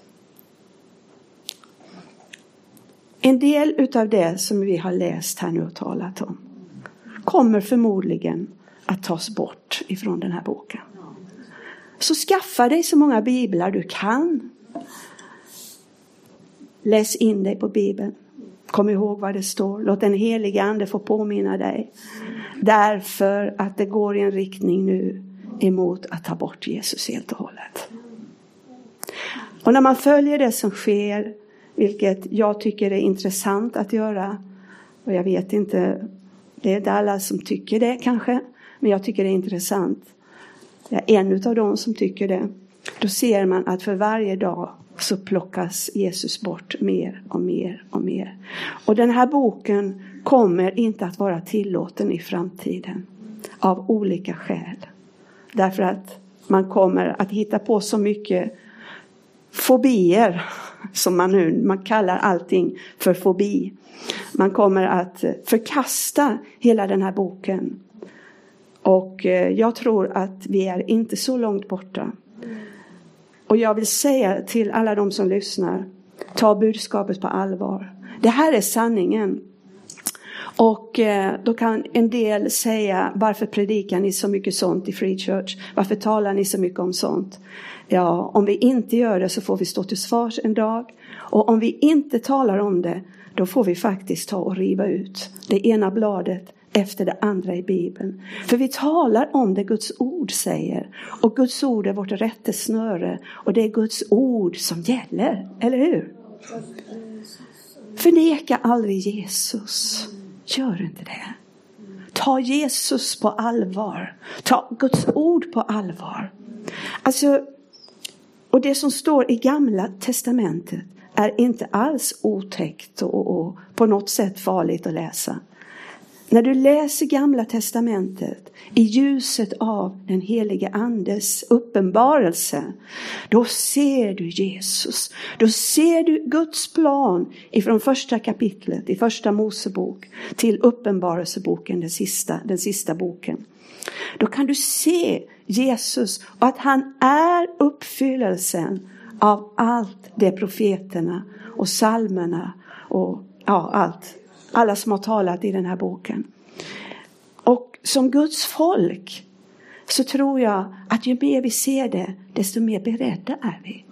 En del utav det som vi har läst här nu och talat om kommer förmodligen att tas bort ifrån den här boken. Så skaffa dig så många biblar du kan. Läs in dig på Bibeln. Kom ihåg vad det står. Låt den heliga ande få påminna dig. Därför att det går i en riktning nu emot att ta bort Jesus helt och hållet. Och när man följer det som sker, vilket jag tycker är intressant att göra. Och jag vet inte, det är inte alla som tycker det kanske. Men jag tycker det är intressant. Jag är en av dem som tycker det. Då ser man att för varje dag så plockas Jesus bort mer och mer och mer. Och den här boken kommer inte att vara tillåten i framtiden. Av olika skäl. Därför att man kommer att hitta på så mycket fobier. Som man nu, man kallar allting för fobi. Man kommer att förkasta hela den här boken. Och jag tror att vi är inte så långt borta. Och jag vill säga till alla de som lyssnar. Ta budskapet på allvar. Det här är sanningen. Och då kan en del säga, varför predikar ni så mycket sånt i Free Church? Varför talar ni så mycket om sånt? Ja, om vi inte gör det så får vi stå till svars en dag. Och om vi inte talar om det, då får vi faktiskt ta och riva ut det ena bladet efter det andra i Bibeln. För vi talar om det Guds ord säger. Och Guds ord är vårt rättesnöre. Och det är Guds ord som gäller, eller hur? Förneka aldrig Jesus. Gör inte det. Ta Jesus på allvar. Ta Guds ord på allvar. Alltså, och det som står i Gamla testamentet är inte alls otäckt och, och på något sätt farligt att läsa. När du läser Gamla testamentet i ljuset av den helige andes uppenbarelse, då ser du Jesus. Då ser du Guds plan ifrån första kapitlet i första Mosebok till uppenbarelseboken, den sista, den sista boken. Då kan du se Jesus och att han är uppfyllelsen av allt det profeterna och psalmerna och ja, allt. Alla som har talat i den här boken. Och som Guds folk så tror jag att ju mer vi ser det, desto mer beredda är vi.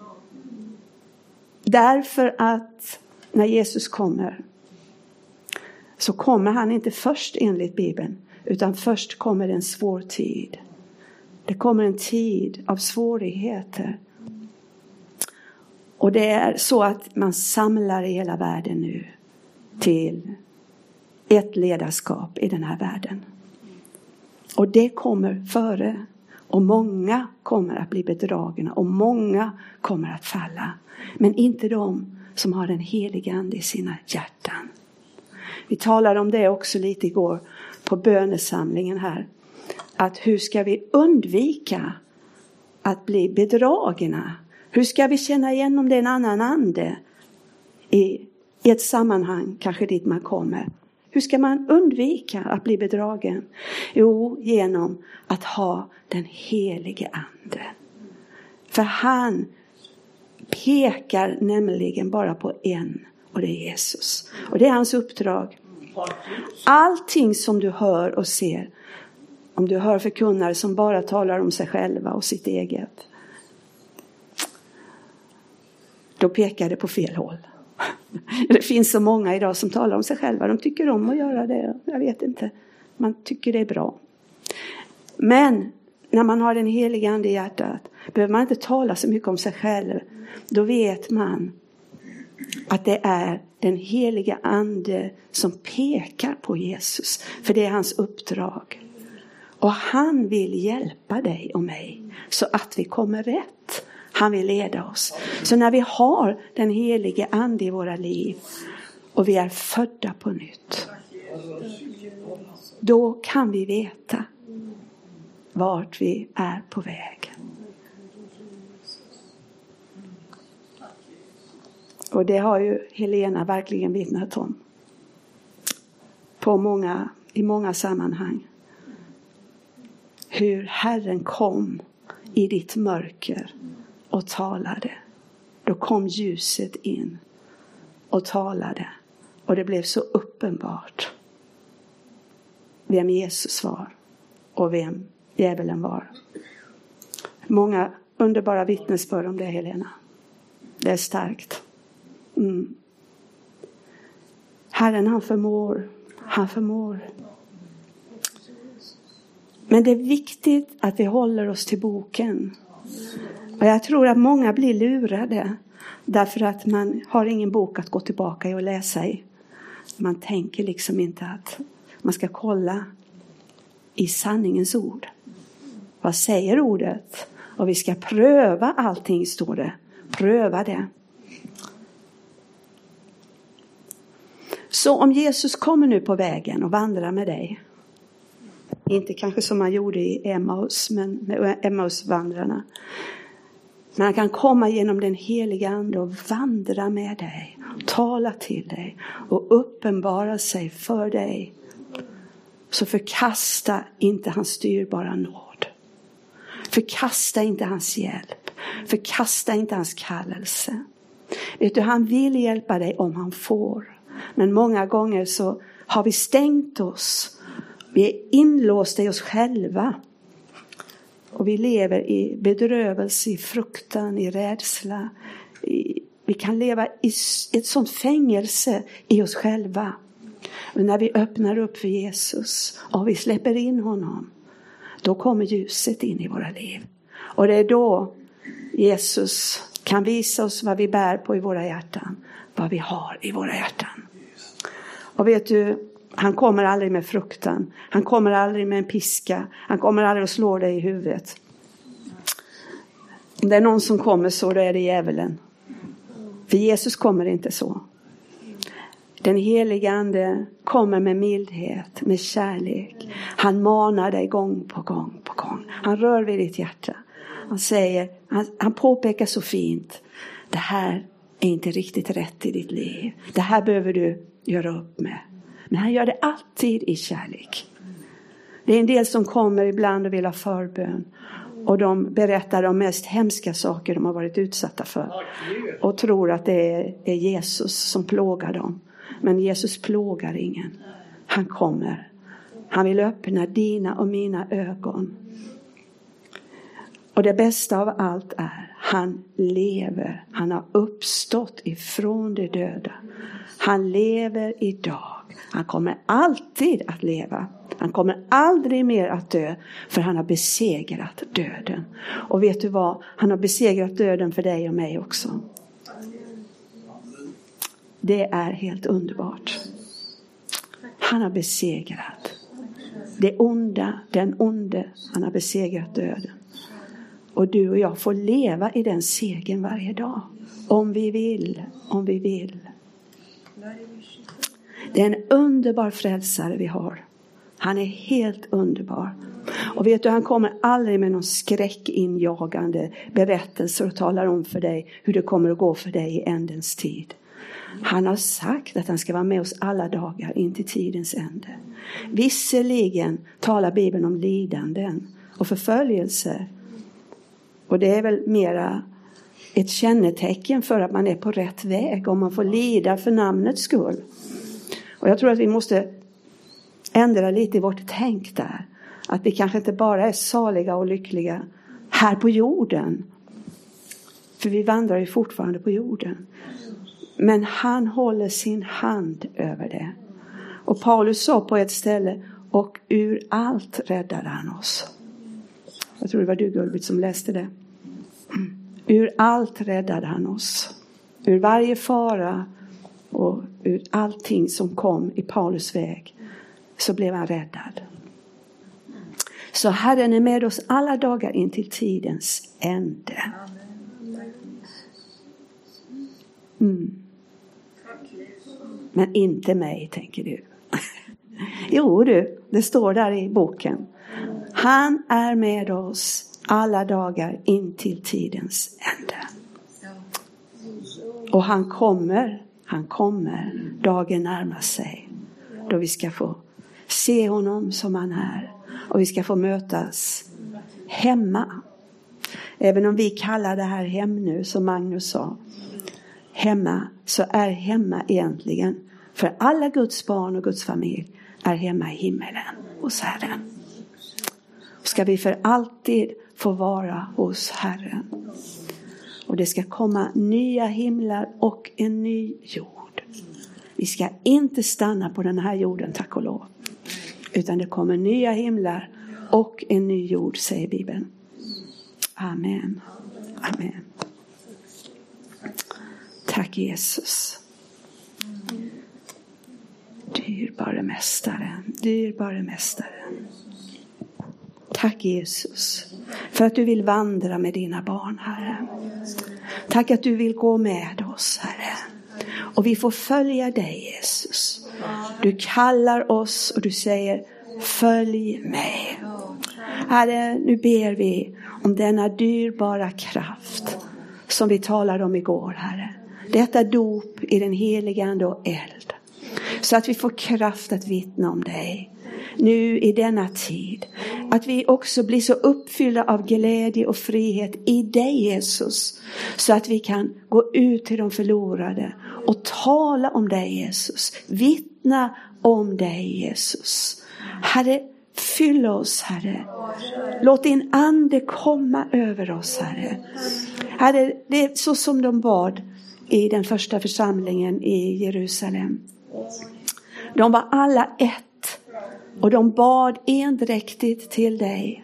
Därför att när Jesus kommer så kommer han inte först enligt Bibeln, utan först kommer en svår tid. Det kommer en tid av svårigheter. Och det är så att man samlar i hela världen nu till ett ledarskap i den här världen. Och det kommer före. Och många kommer att bli bedragna. Och många kommer att falla. Men inte de som har den heliga ande i sina hjärtan. Vi talade om det också lite igår på bönesamlingen här. Att hur ska vi undvika att bli bedragna? Hur ska vi känna igen om det är en annan ande i, i ett sammanhang, kanske dit man kommer? Hur ska man undvika att bli bedragen? Jo, genom att ha den helige ande. För han pekar nämligen bara på en, och det är Jesus. Och det är hans uppdrag. Allting som du hör och ser, om du hör förkunnare som bara talar om sig själva och sitt eget, då pekar det på fel håll. Det finns så många idag som talar om sig själva. De tycker om att göra det. Jag vet inte. Man tycker det är bra. Men när man har den heliga ande i hjärtat behöver man inte tala så mycket om sig själv. Då vet man att det är den heliga ande som pekar på Jesus. För det är hans uppdrag. Och han vill hjälpa dig och mig så att vi kommer rätt. Han vill leda oss. Så när vi har den helige ande i våra liv och vi är födda på nytt, då kan vi veta vart vi är på väg. Och det har ju Helena verkligen vittnat om. På många, i många sammanhang. Hur Herren kom i ditt mörker och talade. Då kom ljuset in och talade. Och det blev så uppenbart vem Jesus var och vem djävulen var. Många underbara vittnesbörd om det, Helena. Det är starkt. Mm. Herren, han förmår. Han förmår. Men det är viktigt att vi håller oss till boken. Och jag tror att många blir lurade. Därför att man har ingen bok att gå tillbaka i och läsa i. Man tänker liksom inte att man ska kolla i sanningens ord. Vad säger ordet? Och vi ska pröva allting, står det. Pröva det. Så om Jesus kommer nu på vägen och vandrar med dig. Inte kanske som han gjorde i Emmaus, men med Emmaus-vandrarna. Men han kan komma genom den heliga ande och vandra med dig. Tala till dig och uppenbara sig för dig. Så förkasta inte hans styrbara nåd. Förkasta inte hans hjälp. Förkasta inte hans kallelse. Vet du, han vill hjälpa dig om han får. Men många gånger så har vi stängt oss. Vi är inlåsta i oss själva. Och vi lever i bedrövelse, i fruktan, i rädsla. I, vi kan leva i ett sånt fängelse i oss själva. Men när vi öppnar upp för Jesus och vi släpper in honom, då kommer ljuset in i våra liv. Och det är då Jesus kan visa oss vad vi bär på i våra hjärtan. Vad vi har i våra hjärtan. Och vet du, han kommer aldrig med fruktan. Han kommer aldrig med en piska. Han kommer aldrig att slå dig i huvudet. Om det är någon som kommer så, då är det djävulen. För Jesus kommer inte så. Den heliga ande kommer med mildhet, med kärlek. Han manar dig gång på gång på gång. Han rör vid ditt hjärta. Han säger, han, han påpekar så fint. Det här är inte riktigt rätt i ditt liv. Det här behöver du göra upp med. Men han gör det alltid i kärlek. Det är en del som kommer ibland och vill ha förbön. Och de berättar de mest hemska saker de har varit utsatta för. Och tror att det är Jesus som plågar dem. Men Jesus plågar ingen. Han kommer. Han vill öppna dina och mina ögon. Och det bästa av allt är, han lever. Han har uppstått ifrån de döda. Han lever idag. Han kommer alltid att leva. Han kommer aldrig mer att dö. För han har besegrat döden. Och vet du vad? Han har besegrat döden för dig och mig också. Det är helt underbart. Han har besegrat det onda, den onde. Han har besegrat döden. Och du och jag får leva i den segern varje dag. Om vi vill, om vi vill. Det är en underbar frälsare vi har. Han är helt underbar. Och vet du, han kommer aldrig med någon skräckinjagande berättelser och talar om för dig hur det kommer att gå för dig i ändens tid. Han har sagt att han ska vara med oss alla dagar in till tidens ände. Visserligen talar Bibeln om lidanden och förföljelser. Och det är väl mera ett kännetecken för att man är på rätt väg. Om man får lida för namnets skull. Och jag tror att vi måste ändra lite i vårt tänk där. Att vi kanske inte bara är saliga och lyckliga här på jorden. För vi vandrar ju fortfarande på jorden. Men han håller sin hand över det. Och Paulus sa på ett ställe, och ur allt räddade han oss. Jag tror det var du, Gulbit, som läste det. Ur allt räddade han oss. Ur varje fara och ur allting som kom i Paulus väg så blev han räddad. Så Herren är med oss alla dagar in till tidens ände. Mm. Men inte mig, tänker du. Jo du, det står där i boken. Han är med oss alla dagar in till tidens ände. Och han kommer, han kommer, dagen närmar sig. Då vi ska få se honom som han är. Och vi ska få mötas hemma. Även om vi kallar det här hem nu, som Magnus sa. Hemma, så är hemma egentligen, för alla Guds barn och Guds familj, är hemma i himmelen hos Herren. Ska vi för alltid få vara hos Herren. Och det ska komma nya himlar och en ny jord. Vi ska inte stanna på den här jorden, tack och lov. Utan det kommer nya himlar och en ny jord, säger Bibeln. Amen. Amen. Tack Jesus. Dyrbare mästare. Dyrbare mästare. Tack Jesus. För att du vill vandra med dina barn, Herre. Tack att du vill gå med oss, Herre. Och vi får följa dig, Jesus. Du kallar oss och du säger, följ mig. Herre, nu ber vi om denna dyrbara kraft som vi talade om igår, Herre. Detta dop i den heliga ande och eld. Så att vi får kraft att vittna om dig. Nu i denna tid. Att vi också blir så uppfyllda av glädje och frihet i dig, Jesus. Så att vi kan gå ut till de förlorade och tala om dig, Jesus. Vittna om dig, Jesus. Herre, fyll oss, Herre. Låt din ande komma över oss, Herre. Herre, det är så som de bad i den första församlingen i Jerusalem. De var alla ett. Och de bad endräktigt till dig.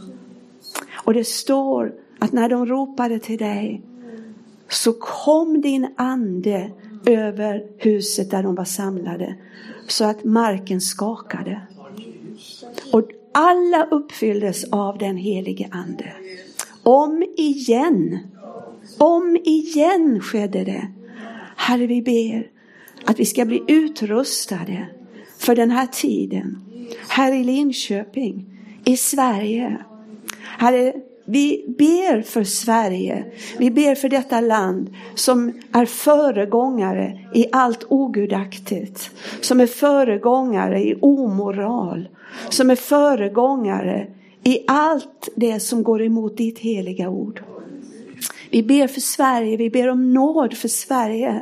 Och det står att när de ropade till dig, så kom din ande över huset där de var samlade. Så att marken skakade. Och alla uppfylldes av den helige ande. Om igen. Om igen skedde det. Herre, vi ber att vi ska bli utrustade för den här tiden. Här i Linköping, i Sverige. Herre, vi ber för Sverige. Vi ber för detta land som är föregångare i allt ogudaktigt. Som är föregångare i omoral. Som är föregångare i allt det som går emot ditt heliga ord. Vi ber för Sverige, vi ber om nåd för Sverige.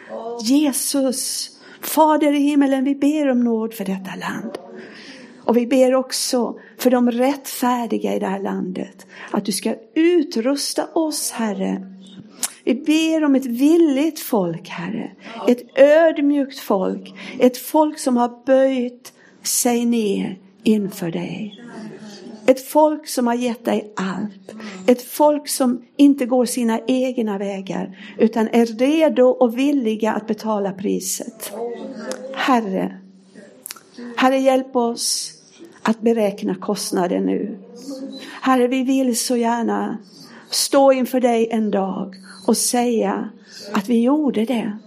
Jesus, Fader i himmelen, vi ber om nåd för detta land. Och vi ber också för de rättfärdiga i det här landet. Att du ska utrusta oss, Herre. Vi ber om ett villigt folk, Herre. Ett ödmjukt folk. Ett folk som har böjt sig ner inför dig. Ett folk som har gett dig allt. Ett folk som inte går sina egna vägar. Utan är redo och villiga att betala priset. Herre. Herre, hjälp oss att beräkna kostnaden nu. Herre, vi vill så gärna stå inför dig en dag och säga att vi gjorde det.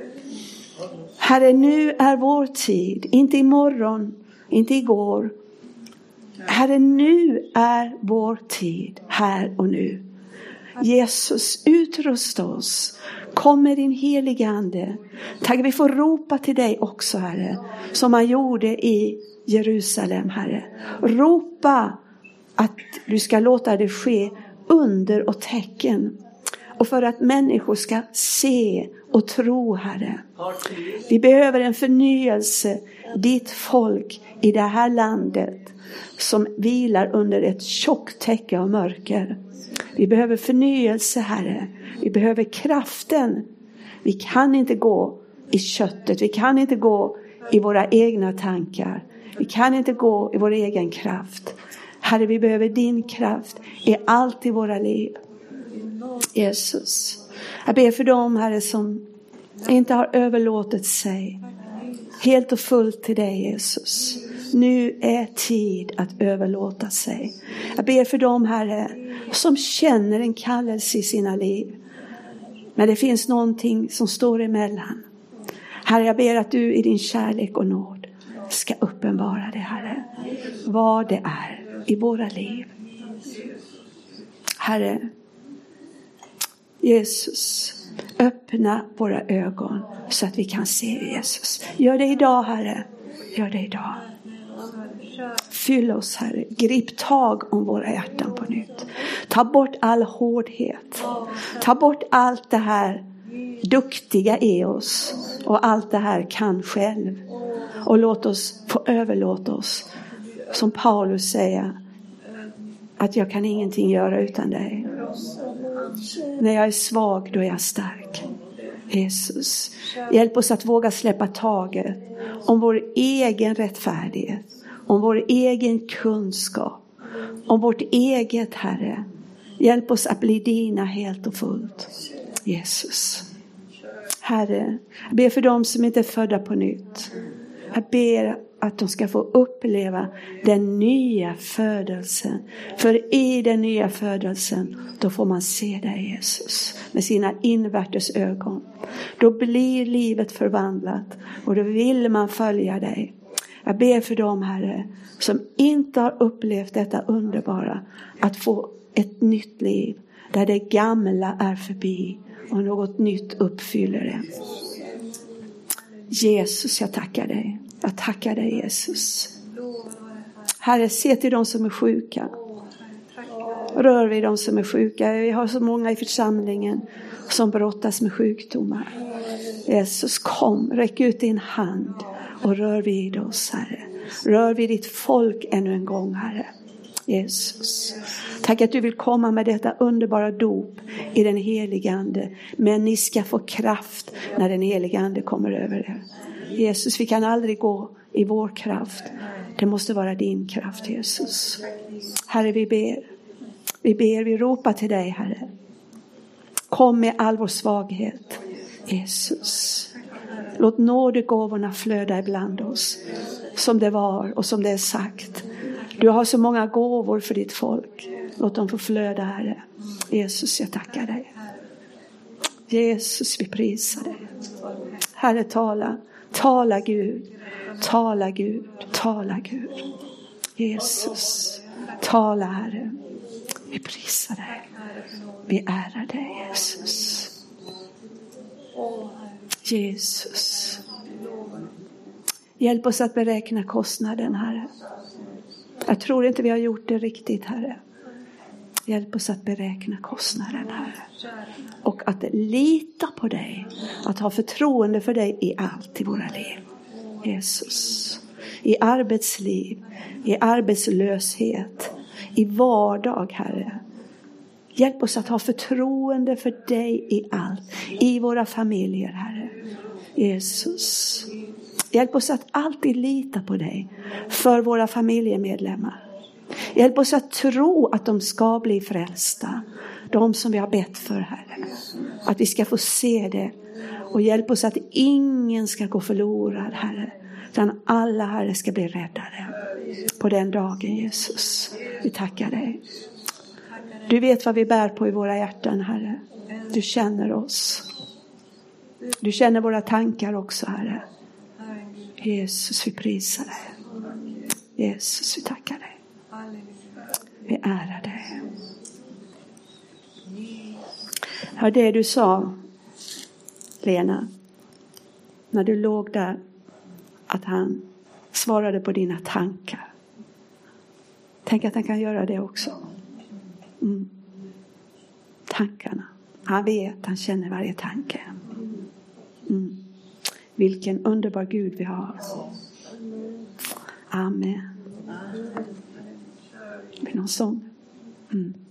Herre, nu är vår tid. Inte imorgon, inte igår. Herre, nu är vår tid, här och nu. Jesus, utrusta oss. Kom med din heliga ande. Tack, vi får ropa till dig också, Herre. Som man gjorde i Jerusalem, Herre. Ropa att du ska låta det ske under och tecken. Och för att människor ska se och tro, Herre. Vi behöver en förnyelse. Ditt folk i det här landet som vilar under ett tjockt täcke av mörker. Vi behöver förnyelse, Herre. Vi behöver kraften. Vi kan inte gå i köttet. Vi kan inte gå i våra egna tankar. Vi kan inte gå i vår egen kraft. Herre, vi behöver din kraft i allt i våra liv. Jesus, jag ber för dem, Herre, som inte har överlåtit sig helt och fullt till dig, Jesus. Nu är tid att överlåta sig. Jag ber för dem, Herre, som känner en kallelse i sina liv. Men det finns någonting som står emellan. Herre, jag ber att du i din kärlek och nåd ska uppenbara det, Herre. Vad det är i våra liv. Herre, Jesus, öppna våra ögon så att vi kan se Jesus. Gör det idag, Herre. Gör det idag. Fyll oss, Herre. Grip tag om våra hjärtan på nytt. Ta bort all hårdhet. Ta bort allt det här duktiga i oss. Och allt det här kan själv. Och låt oss få överlåta oss. Som Paulus säger. Att jag kan ingenting göra utan dig. När jag är svag, då är jag stark. Jesus, hjälp oss att våga släppa taget om vår egen rättfärdighet. Om vår egen kunskap. Om vårt eget, Herre. Hjälp oss att bli dina helt och fullt. Jesus. Herre, jag ber för dem som inte är födda på nytt. Jag ber att de ska få uppleva den nya födelsen. För i den nya födelsen, då får man se dig, Jesus, med sina invärtes ögon. Då blir livet förvandlat och då vill man följa dig. Jag ber för dem, Herre, som inte har upplevt detta underbara, att få ett nytt liv där det gamla är förbi och något nytt uppfyller det. Jesus, jag tackar dig. Jag tackar dig, Jesus. Herre, se till de som är sjuka. Rör vid de som är sjuka. Vi har så många i församlingen som brottas med sjukdomar. Jesus, kom, räck ut din hand och rör vid oss, Herre. Rör vid ditt folk ännu en gång, Herre. Jesus, tack att du vill komma med detta underbara dop i den helige Ande. Men ni ska få kraft när den helige Ande kommer över er. Jesus, vi kan aldrig gå i vår kraft. Det måste vara din kraft, Jesus. Herre, vi ber. Vi ber, vi ropar till dig, Herre. Kom med all vår svaghet, Jesus. Låt nådegåvorna flöda ibland oss. Som det var och som det är sagt. Du har så många gåvor för ditt folk. Låt dem få flöda, Herre. Jesus, jag tackar dig. Jesus, vi prisar dig. Herre, tala. Tala Gud. Tala Gud. Tala Gud. Jesus, tala, Herre. Vi prisar dig. Vi ärar dig, Jesus. Jesus. Hjälp oss att beräkna kostnaden, Herre. Jag tror inte vi har gjort det riktigt, Herre. Hjälp oss att beräkna kostnaden, Herre. Och att lita på dig. Att ha förtroende för dig i allt i våra liv. Jesus. I arbetsliv. I arbetslöshet. I vardag, Herre. Hjälp oss att ha förtroende för dig i allt. I våra familjer, Herre. Jesus. Hjälp oss att alltid lita på dig. För våra familjemedlemmar. Hjälp oss att tro att de ska bli frälsta. De som vi har bett för, Herre. Att vi ska få se det. Och hjälp oss att ingen ska gå förlorad, Herre. Utan alla, Herre, ska bli räddade. På den dagen, Jesus. Vi tackar dig. Du vet vad vi bär på i våra hjärtan, Herre. Du känner oss. Du känner våra tankar också, Herre. Jesus, vi prisar dig. Jesus, vi tackar dig. Vi ärar dig. Ja, det du sa, Lena, när du låg där, att han svarade på dina tankar. Tänk att han kan göra det också. Mm. Tankarna. Han vet, han känner varje tanke. Mm. Vilken underbar Gud vi har. Amen. Med någon sång. Mm.